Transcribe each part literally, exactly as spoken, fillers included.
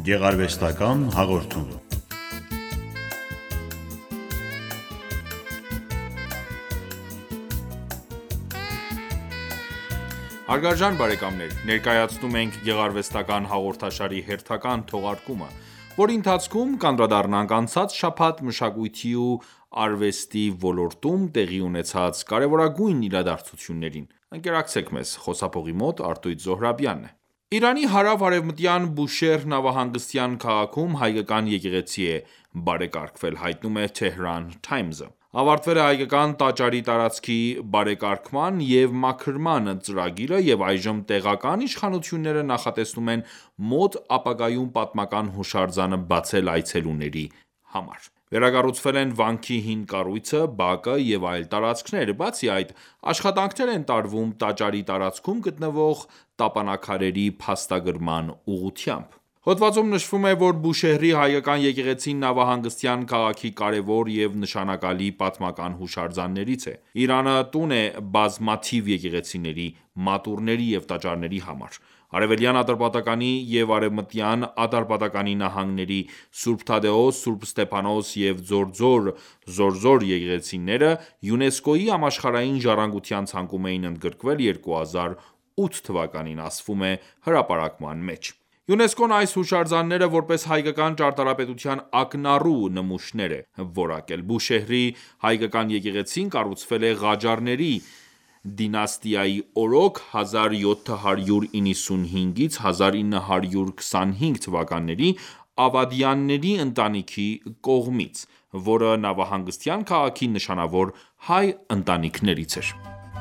Գեղարվեստական հաղորդում։ Հարգարժան բարեկամներ, ներկայացնում ենք գեղարվեստական հաղորդաշարի հերթական թողարկումը, որի ընթացքում կանդրադառնանք անցած շաբաթ մշակույթի ու արվեստի ոլորտում տեղի ունեցած կարևորագույն իրադարձություններին: Ընկերակցեք մեզ: Խոսափողի մոտ Արտույտ Զոհրաբյանն է: Իրանի հարավ-արևմտյան Բուշեհր նավահանգստյան քաղաքում հայկական եկեղեցի է բարեկարգվել, հայտնում է Tehran Times-ը: Ավարտվել է հայկական տաճարի տարածքի բարեկարգման և մաքրման ծրագիրը և այժմ տեղական իշխանությունները նախատեսում են մոտ ապագայում պատմական հուշարձանը բացել այցելուների համար: Վերակառուցվել են վանքի հին կառույցը, բակը և այլ տարածքներ: Բացի այդ, աշխատանքներ են տարվում տաճարի տարածքում գտնվող տապանաքարերի փաստագրման ուղղությամբ: Հոդվածում նշվում է, որ Բուշեհրի հայկական եկեղեցին նավահանգստյան քաղաքի կարևոր և նշանակալի պատմական հուշարձաններից է: Իրանը տուն է բազմաթիվ եկեղեցիների, մատուռների և տաճարների համար: Արևելյան Ատրպատականի և Արևմտյան Ատրպատականի նահանգների Սուրբ Թադեոս, Սուրբ Ստեփանոս և Ձորձոր (Զորզոր) եկեղեցիները ՅՈՒՆԵՍԿՕ-ի Համաշխարհային ժառանգության ցանկում էին ընդգրկվել երկու հազար ութ թվականին, ասվում է հրապարակման մեջ: ՅՈՒՆԵՍԿՕ-ն այս հուշարձանները որպես հայկական ճարտարապետության ակնառու նմուշներ է որակել: Բուշեհրի հայկական եկեղեցին կառուցվել է Ղաջարների դինաստիայի օրոք հազար յոթ հարյուր նվաթ հազար ինը հարյուր քսանհինգ թվականների Ավադյանների ընտանիքի կողմից, որը նավահանգստյան քաղաքի նշանավոր հայ ընտանիքներից էր: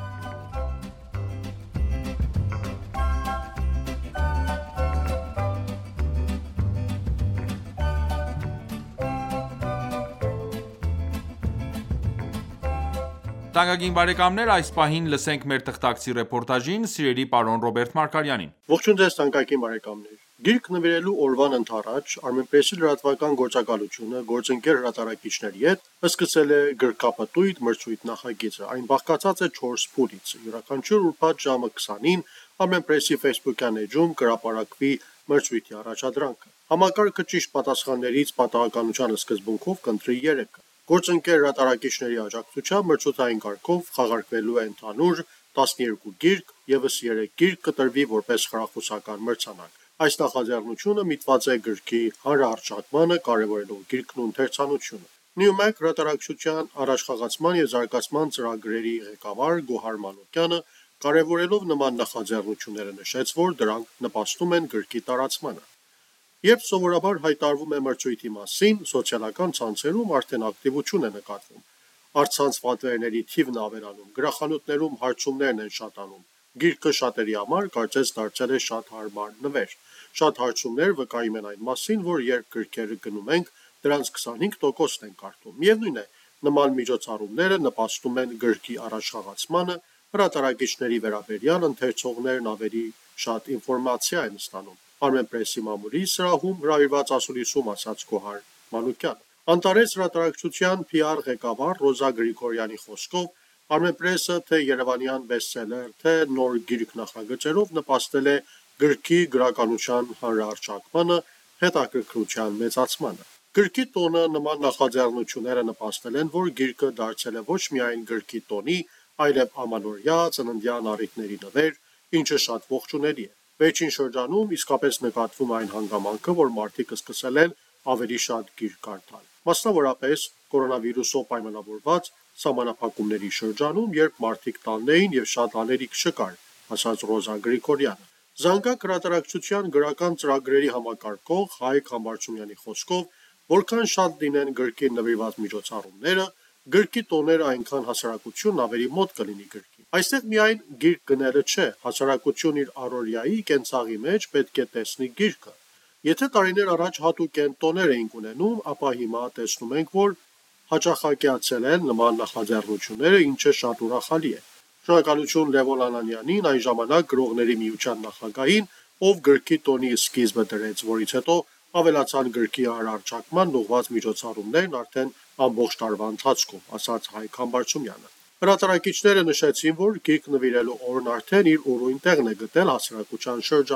Այս պահին լսենք մեր թղթակցի ռեպորտաժին: Սիրելի պարոն Ռոբերտ Մարգարյանին: Ողջույն ձեզ թանկագին բարեկամներ: Գիրք նվիրելու օրվան ընդառաջ Armenpress-ի լրատվական գործակալությունը գործընկեր հրատարակիչների հետ սկսել է գրքապտույտ մրցույթ նախագիծը: Այն բաղկացած է չորս փուլից: Յուրաքանչյուր ուրբաթ ժամը քսանին Armenpress-ի ֆեյսբուքյան էջում կհրապարակվի մրցույթի առաջադրանքը: Համակարգը ճիշտ պատասխաններից պատահականության սկզբունքով կընտրի երեքը: Գործընկեր հրատարակիչների աջակցությամբ մրցութային կարգով խաղարկվելու է ընդհանուր տասնյոթ գիրք, ևս երեք գիրք կտրվի որպես խրախուսական մրցանակ: Այս նախաձեռնությունը միտված է գրքի հանրահռչակմանը, կարևորելով գիրքն ու ընթերցանությունը: Newmark հրատարակչության առաջխաղացման և զարգացման ծրագրերի ղեկավար Գոհար Մանուկյանը կարևորելով նման նախաձեռնությունները նշեց, որ դրանք նպաստում են գրքի տարածմանը: Երբ սովորաբար հայտարարվում է մրցույթի մասին, սոցիալական ցանցերում արդեն ակտիվություն է նկատվում: Առցանց պատվերների թիվն է ավելանում, գրախանութներում հարցումներն են շատանում: Գիրքը շատերի համար կարծես դարձել է շատ հարմար նվեր: Շատ հարցումներ վկայում են այն մասին, որ երբ գրքերը գնում ենք, դրանց քսանհինգ տոկոսն ենք կարդում: Միևնույն է, նման միջոցառումները նպաստում են գրքի առաջխաղացմանը, հրատարակիչների վերաբերյալ ընթերցողներն ավելի շատ ինֆորմացիա են ստանում: Armenpress-ի մամուլի սրահում հրավիրված ասուլիսում ասաց Գոհար Մանուկյանը: Antares հրատարակչության փի ար ղեկավար Ռոզա Գրիգորյանի խոսքով Armenpress-ը թե երևանյան բեսթսելեր, թե նոր գիրք նախագծերով նպաստել է գրքի գրականության հանրահռչակմանը, հետաքրքրության մեծացմանը: Գրքի տոնը Նման նախաձեռնությունները նպաստել են, որ գիրքը դարձել է ոչ միայն գրքի տոնի, այլև ամանորյա, ծննդյան առիթների նվեր, ինչը շատ ողջունելի է: Վերջին շրջանում իսկապես նկատվում է այն հանգամանքը, որ մարդիկ սկսել են ավելի շատ գիրք կարդալ: Մասնավորապես, կորոնավիրուսով պայմանավորված սահմանափակումների շրջանում, երբ մարդիկ տանն էին և շատ անելիք չկար, ասաց Ռոզա Գրիգորյանը: Զանգակ հրատարակչության գրական ծրագրերի համակարգող Հայկ Համբարձումյանի խոսքով, որքան շատ լինեն գրքին նվիրված միջոցառումները, գրքի տոները այնքան հասարակությունն ավելի մոտ կլինի գրքին: Այստեղ միայն գիրք գնելը չէ, հասարակությունն իր առօրյայի կենցաղի մեջ պետք է տեսնի գիրքը: Եթե տարիներ առաջ հատուկ տոներ էինք ունենում, ապա հիմա տեսնում ենք, որ հաճախակյացել են նման նախաձեռնությունները, ինչը շատ ուրախալի է: Շնորհակալություն Լևոն Անանյանին, այն ժամանակ Գրողների միության նախագահին, ով գրքի տոնի սկիզբը դրեց, որից հետո ավելացան գրքի հանրահռչակմանն ուղղված միջոցառումներն արդեն ամբողջ տարվա ընթացքում, ասաց Հայկ Համբարձումյանը: Հրատարակիչները նշեցին, որ գիրք նվիրելու օրն արդեն իր ուրույն տեղն է գտել հասարակության շրջանում: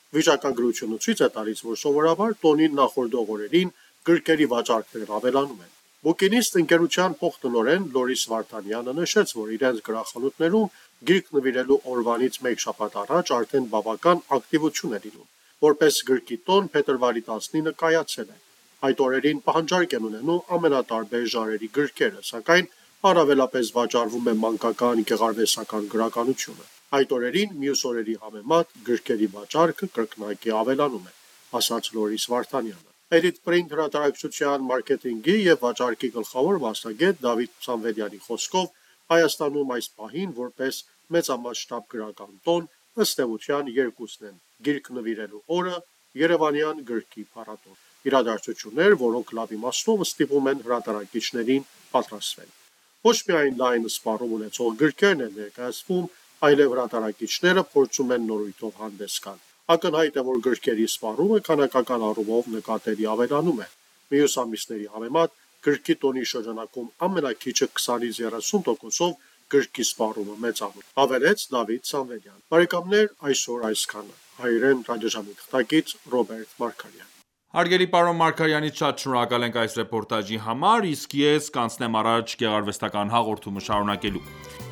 Վիճակագրությունը ցույց է տալիս, որ սովորաբար տոնին նախորդող օրերին գրքերի վաճառքներն ավելանում են։ Bookinist ընկերության փոխտնօրեն Լորիս Վարդանյանը նշեց, որ իրենց գրախանութներում գիրք նվիրելու օրվանից մեկ շաբաթ առաջ արդեն բավական ակտիվություն է լինում։ Որպես գրքի տոն փետրվարի տասնինը կայացել է։ Այդ օրերին պահանջարկ են ունենում ամենատարբեր ժանրերի գրքերը, սակայն առավելապես վաճառվում է մանկական, գեղարվեստական գրականությունը։ Այդ օրերին մյուս օրերի համեմատ գրքերի վաճառքը կրկնակի ավելանում է, ասաց Լորիս Վարդանյանը։ Edit Print հրատարակչության մարքեթինգի և վաճառքի գլխավոր մասնագետ Դավիթ Սամվելյանի խոսքով Հայաստանում այս պահին որպես մեծամասշտաբ գրական տոն ըստ էության երկուսն են՝ գիրք նվիրելու օրը, Երևանյան գրքի փառատոն։ Իրադարձություններ, որոնք լավ իմաստով ստիպում են հրատարակիչներին պատրաստվել։ Ոչ միայն լայն սպառում ունեցող գրքերն են ներկայացվում, այլև հրատարակիչները փորձում են նորույթով հանդես գալ։ Ակնհայտ է, որ գրքերի սպառումը քանակական առումով նկատելի ավելանում է։ Մյուս ամիսների համեմատ գրքի տոնի շրջանակում ամենաքիչը քսանից երեսուն տոկոսով գրքի սպառումը մեծանում, ավելեց Դավիթ Սամվելյան։ Բարեկամներ, այսօր այսքանը։ Հայերեն ռադիոժամի թղթակից Ռոբերտ Մարգարյան։ Հարգելի պարոն Մարգարյանից շատ շնորհակալ ենք այս ռեպորտաժի համար, իսկ ես կանցնեմ առաջ գեղարվեստական հաղորդումը շարունակելու։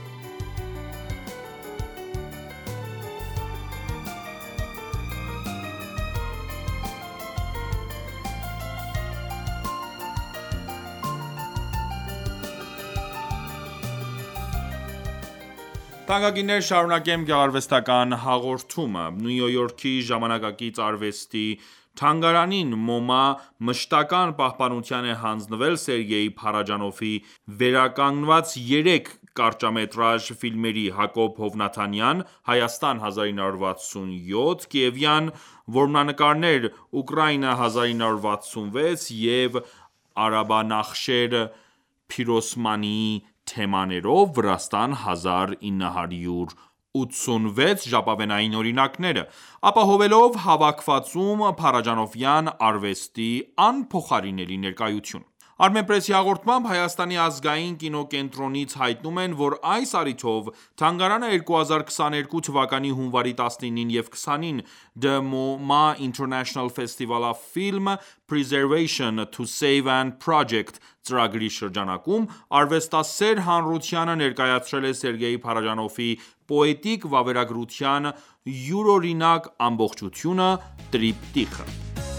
Թանկագիններ, շարունակեմ գեղարվեստական հաղորդումը։ Նյու Յորքի ժամանակակից արվեստի թանգարանին մոմա մշտական պահպանության է հանձնվել Սերգեյ Փարաջանովի վերականգնված երեք կարճամետրաժ ֆիլմերի՝ Հակոբ Հովնաթանյան (Հայաստան հազար ինը հարյուր վաթսունյոթ), Կիևյան որմնանկարներ (Ուկրաինա հազար ինը հարյուր վաթսունվեց) և Արաբանախշեր Փիրոսմանիի թեմաներով (Վրաստան հազար ինը հարյուր ութսունվեց) ժապավենային օրինակները, ապահովելով հավաքվածում փարաջանովյան արվեստի անփոխարինելի ներկայություն։ Armenpress-ի հաղորդմամբ Հայաստանի ազգային կինոկենտրոնից հայտնում են, որ այս առիթով թանգարանը երկու հազար քսաներկու թվականի հունվարի տասնինին և քսանին The MoMA International Festival of Film Preservation to Save and Project ծրագրի շրջանակում արվեստասեր հանրությանը ներկայացրել է Սերգեյ Փարաջանովի պոետիկ վավերագրության յուրօրինակ ամբողջությունը՝ տրիպտիխը։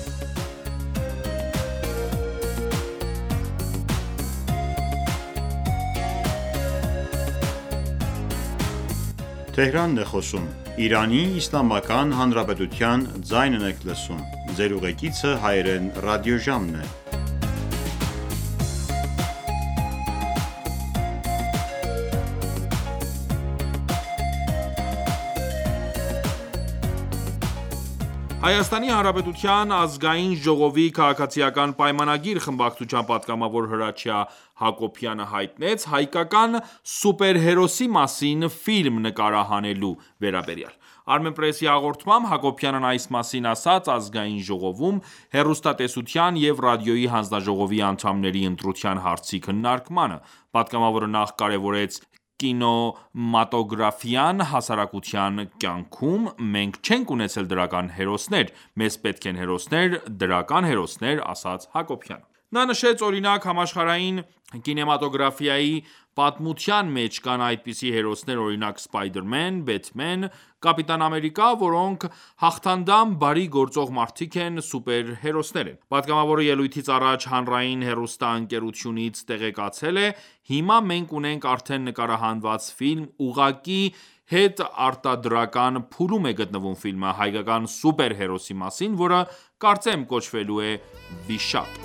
Հայաստանի Հանրապետության ազգային ժողովի քաղաքացիական պայմանագիր խմբակցության պատգամավոր Հրաչյա Հակոբյանը հայտնեց հայկական սուպերհերոսի մասին ֆիլմ նկարահանելու վերաբերյալ։ Armenpress-ի հաղորդմամբ Հակոբյանն այս մասին ասաց Ազգային ժողովում հեռուստատեսության և ռադիոյի հանձնաժողովի անդամների ընտրության հարցի քննարկմանը։ Պատգամավորը նախ կարևորեց կինեմատոգրաֆիան հասարակության կյանքում, մենք չենք ունեցել դրական հերոսներ, մեզ պետք են հերոսներ, դրական հերոսներ, ասաց Հակոբյանը։ Նա նշեց, օրինակ, համաշխարհային կինեմատոգրաֆիայի պատմության մեջ կան այդպիսի հերոսներ, օրինակ՝ Սպայդերմեն, Բեթմեն, Կապիտան Ամերիկա, որոնք հաղթանդամ բարի գործող մարդիկ են, սուպերհերոսներ են։ Պատգամավորը ելույթից առաջ հանրային հեռուստաընկերությունից տեղեկացել է. «Հիմա մենք ունենք արդեն նկարահանված ֆիլմ, ուղղակի հետարտադրական փուլում է գտնվում ֆիլմը հայկական սուպերհերոսի մասին, որը կարծեմ կոչվելու է Վիշապ»։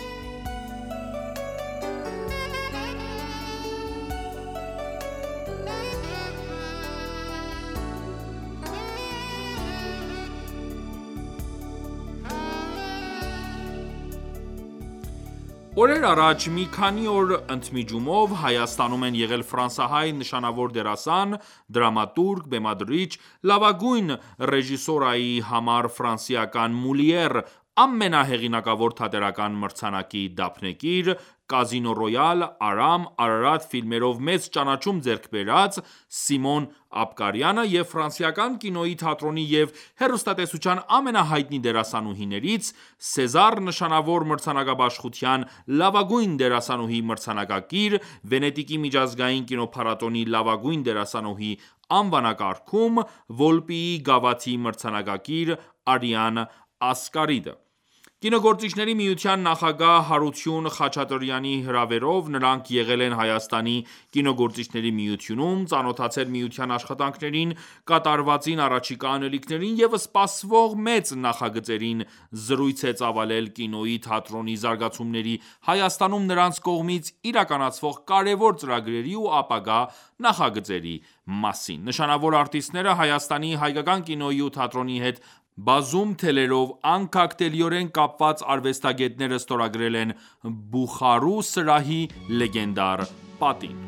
Օրեր առաջ մի քանի օր ընդմիջումով Հայաստանում են եղել ֆրանսահայ նշանավոր դերասան, դրամատուրգ, բեմադրիչ, լավագույն ռեժիսորայի համար ֆրանսիական Մոլիեր ամենահեղինակավոր թատերական մրցանակի դափնեկիր, Կազինո Ռոյալ, Արամ, Արարատ ֆիլմերով մեծ ճանաչում ձեռք բերած Սիմոն Աբկարյանը և ֆրանսիական կինոյի, թատրոնի և հեռուստատեսության ամենահայտնի դերասանուհիներից, Սեզար նշանավոր մրցանակաբաշխության լավագույն դերասանուհի մրցանակակիր, Վենետիկի միջազգային կինոփառատոնի լավագույն դերասանուհի անվանակարգում, Վոլպիի գավաթի մրցանակակիր Արիան Ասկարիդը։ Կինոգործիչների միության նախագահ Հարություն Խաչատրյանի հրավերով նրանք եղել են Հայաստանի կինոգործիչների միությունում, ծանոթացել միության աշխատանքներին, կատարվածին, առաջիկա անելիքներին և սպասվող մեծ նախագծերին, զրույց է ծավալել կինոյի, թատրոնի, զարգացումների, Հայաստանում նրանց կողմից իրականացվող կարևոր ծրագրերի ու ապագա նախագծերի մասին։ Նշանավոր արտիստները Հայաստանի հայկական կինոյի ու թատրոնի հետ բազում թելերով անքակտելիորեն կապված արվեստագետները ստորագրել են Բուխարու սրահի լեգենդար պատին։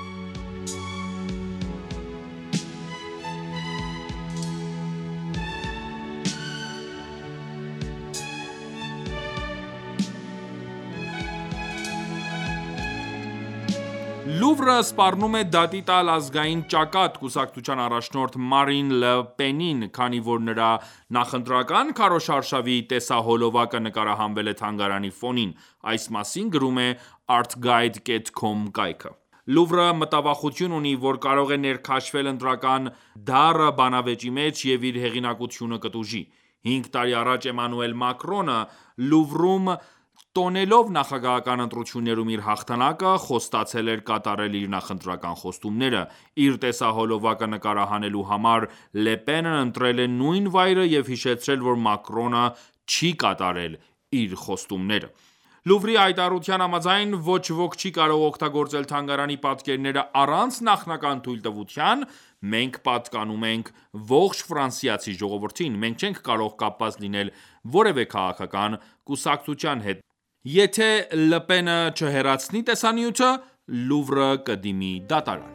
Լուվրը սպառնում է դատի տալ ազգային ճակատ կուսակցության առաջնորդ Մարին Լը Պենին, քանի որ նրա նախընտրական քարոզարշավի տեսահոլովակը նկարահանվել է թանգարանի ֆոնին։ Այս մասին գրում է artguide dot com կայքը։ Լուվրը մտավախություն ունի, որ կարող է ներքաշվել ընտրական դառը բանավեճի մեջ և իր հեղինակությունը կտուժի։ Հինգ տարի առաջ Էմանուել Մակրոնը Լուվրում տոնելով նախագահական ընտրություններում իր հաղթանակը, խոստացել էր կատարել իր նախընտրական խոստումները։ Իր տեսահոլովակը նկարահանելու համար Լե Պենն ընտրել է նույն վայրը և հիշեցրել, որ Մակրոնը չի կատարել իր խոստումները։ Լուվրի հայտարարության համաձայն, ոչ ոք չի կարող օգտագործել թանգարանի պատկերները առանց նախնական թույլտվության, մենք պատկանում ենք ողջ ֆրանսիացի ժողովրդին, մենք չենք կարող կապված լինել որևէ քաղաքական կուսակցության հետ։ Եթե Լը Պենը չհեռացնի տեսանյութը, Լուվրը կդիմի դատարան։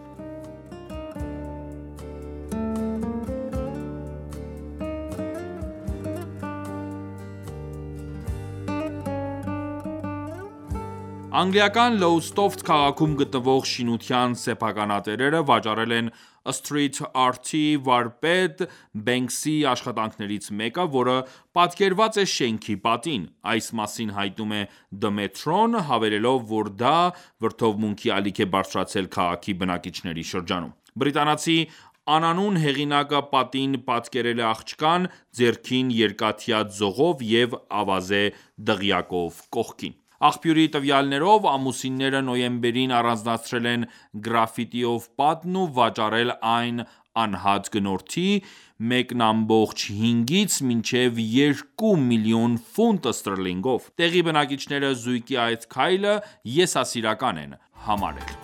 Անգլիական Լոուստոֆթ քաղաքում գտնվող շինության սեփականատերերը վաճառել են Street Art-ի վարպետ Բենքսի աշխատանքներից մեկը, որը պատկերված է շենքի պատին։ Այս մասին հայտնում է The Metro-ն, հավելելով, որ դա վրդովմունքի ալիք է բարձրացել քաղաքի բնակիչների շրջանում։ Բրիտանացի անանուն հեղինակը պատին պատկերել է աղջկան՝ ձեռքին երկաթյա ձողով և ավազե դղյակով կողքին։ Աղբյուրի տվյալներով ամուսինները նոյեմբերին առանձնացրել են գրաֆիտիով պատն ու վաճառել այն անհատ գնորդի՝ մեկ ամբողջ հինգից մինչև երկու միլիոն ֆունտ ստերլինգով։ Տեղի բնակիչները զույգի այդ քայլը եսասիրական են համարել։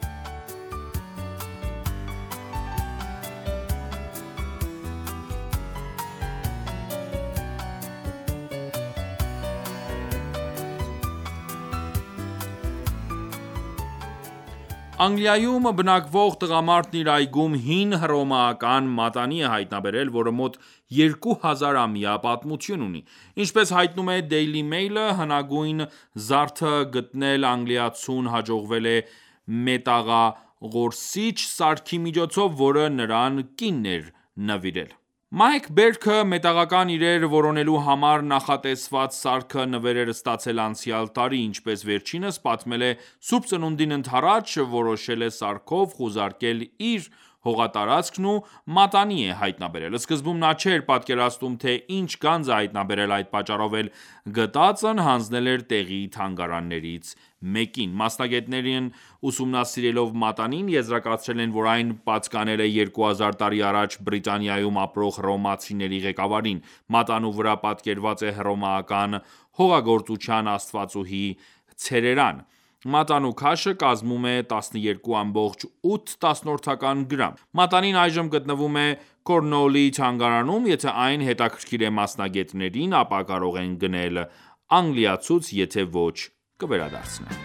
Անգլիայում բնակվող տղամարդն իր այգում հին հռոմեական մատանի է հայտնաբերել, որը մոտ երկու հազար ամյա պատմություն ունի։ Ինչպես հայտնում է Daily Mail-ը, հնագույն զարդը գտնել անգլիացուն հաջողվել է մետաղաղորսիչ սարքի միջոցով, որը նրան կինն էր նվիրել։ Մայք Բերքը մետաղական իրեր որոնելու համար նախատեսված սարքը նվեր էր ստացել անցյալ տարի, ինչպես վերջինս պատմել է Սուրբ Ծնունդին ընդառաջ, որոշել է սարքով խուզարկել իր հողատարածքն ու մատանի է հայտնաբերել։ Սկզբում նա չէր պատկերացնում, թե ինչ գանձ է հայտնաբերել, այդ պատճառով էլ գտածն հանձնել էր տեղի թանգարաններից մեկին։ Մասնագետներն ուսումնասիրելով մատանին, եզրակացրել են, որ այն պատկանել է երկու հազար տարի առաջ Բրիտանիայում ապրող հռոմեացիների ղեկավարին։ Մատանու վրա պատկերված է հռոմեական հողագործության աստվածուհի Ցերերան։ Մատանու քաշը կազմում է տասնյոթ ամբողջ ութ գրամ։ Մատանին այժմ գտնվում է Կորնուոլի թանգարանում։ Եթե այն հետաքրքիր է մասնագետներին, ապա կարող են գնել անգլիացուց, եթե ոչ, կվերադարձնեն։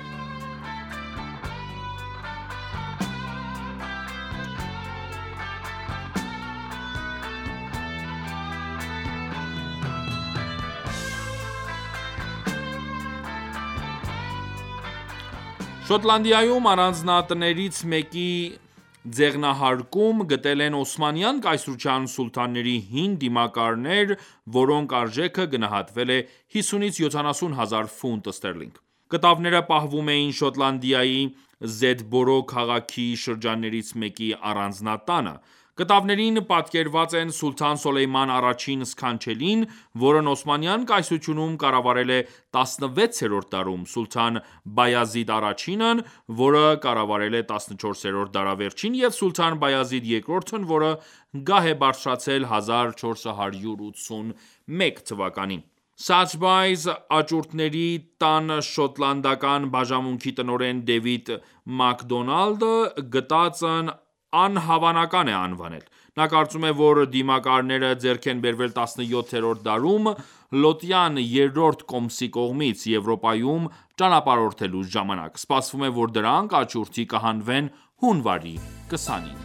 Շոտլանդիայում առանձնատներից մեկի ձեղնահարկում գտել են օսմանյան կայսրության սուլթանների հին դիմակարներ, որոնք արժեքը գնահատվել է հիսունից յոթանասուն հազար ֆունտ ստերլինգ։ Կտավները պահվում էին Շոտլանդիայի Զեդբորո քաղաքի շրջաններից մեկի առանձնատանը։ Կտավներին պատկերված են սուլթան Սոլեյման առաջին սքանչելին, որն Օսմանյան կայսրությունում կառավարել է տասնվեցերորդ դարում, սուլթան Բայազիդ առաջինն, որը կառավարել է տասնչորսերորդ դարավերջին, և սուլթան Բայազիդ երկրորդն, որը գահ է բարձրացել հազար չորս հարյուր ութսունմեկ թվականին։ Սաթբայզ աճուրդների տան շոտլանդական բաժանմունքի տնօրեն Դեվիդ Մակդոնալդը գտածն անհավանական է անվանել։ Նա կարծում է, որ դիմակարները ձեռք են բերվել տասնյոթերորդ դարում Լոտյան երրորդ կոմսի կողմից Եվրոպայում ճանապարհորդելու ժամանակ։ Սպասվում է, որ դրանք աճուրդի կհանվեն հունվարի կսանին։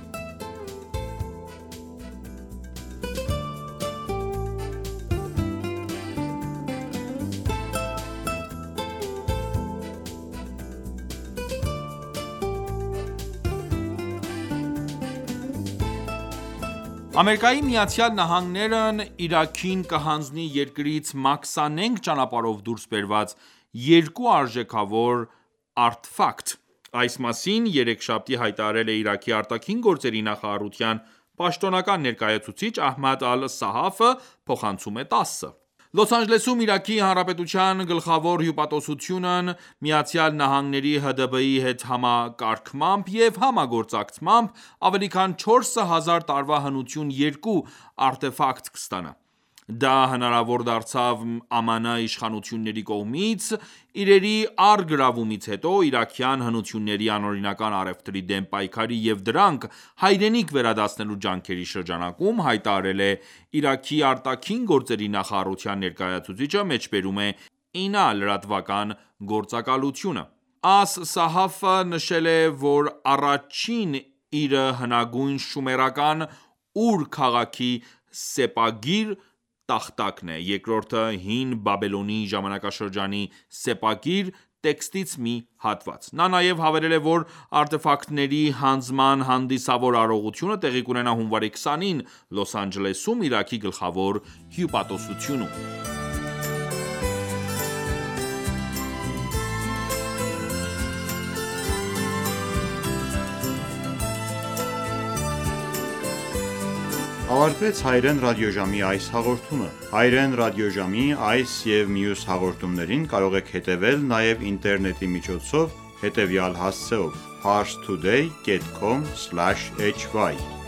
Ամերիկայի Միացյալ Նահանգներն Իրաքին կհանձնի երկրից մաքսանենգ ճանապարհով դուրս բերված երկու արժեքավոր արտֆակտ։ Այս մասին երեքշաբթի հայտարարել է Իրաքի արտաքին գործերի նախարարության պաշտոնական ներկայացուցիչ Ահմադ Ալ-Սահաֆը, փոխանցում է տասը։ Լոս Անջելեսում Իրաքի Հանրապետության գլխավոր հյուպատոսությունն ԱՄՆ-ի Հ D B-ի հետ համակարգմամբ և համագործակցմամբ ավելի քան չորս հազար տարվա հնություն երկու արտեֆակտ կստանա։ Դա հնարավոր դարձավ ԱՄՆ իշխանությունների կողմից իրերի առգրավումից հետո իրաքյան հնությունների անօրինական առևտրի դեմ պայքարի և դրանք հայրենիք վերադարձնելու ջանքերի շրջանակում, հայտարարել է Իրաքի արտաքին գործերի նախարարության ներկայացուցիչը՝ մեջբերում է ԻՆԱ լրատվական գործակալությունը։ Աս-Սահաֆը նշել է, որ առաջին իրը հնագույն շումերական Ուր քաղաքի սեպագիր տախտակն է, երկրորդը հին Բաբելոնի ժամանակաշրջանի սեպագիր տեքստից մի հատված։ Նա նաև հավելել է, որ արտեֆակտների հանձնման հանդիսավոր արարողությունը տեղի կունենա հունվարի քսանին Լոս Անջելեսում Իրաքի գլխավոր հյուպատոսությունում։ Ավարտվեց հայրեն ռադիոժամի այս հաղորդումը։ Հայրեն ռադիոժամի այս և մյուս հաղորդումներին կարող եք հետևել նաև ինտերնետի միջոցով հետևյալ հասցեով՝ parstoday dot com slash h y